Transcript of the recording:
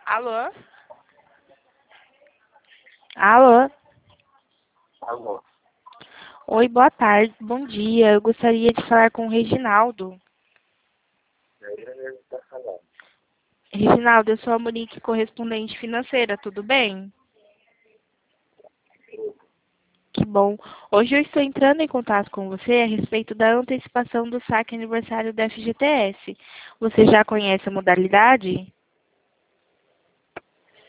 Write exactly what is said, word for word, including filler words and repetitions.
Alô? Alô? Alô. Oi, boa tarde, bom dia. Eu gostaria de falar com o Reginaldo. Ele mesmo está falando. Reginaldo, eu sou a Monique, correspondente financeira, tudo bem? Que bom. Hoje eu estou entrando em contato com você a respeito da antecipação do saque aniversário da F G T S. Você já conhece a modalidade?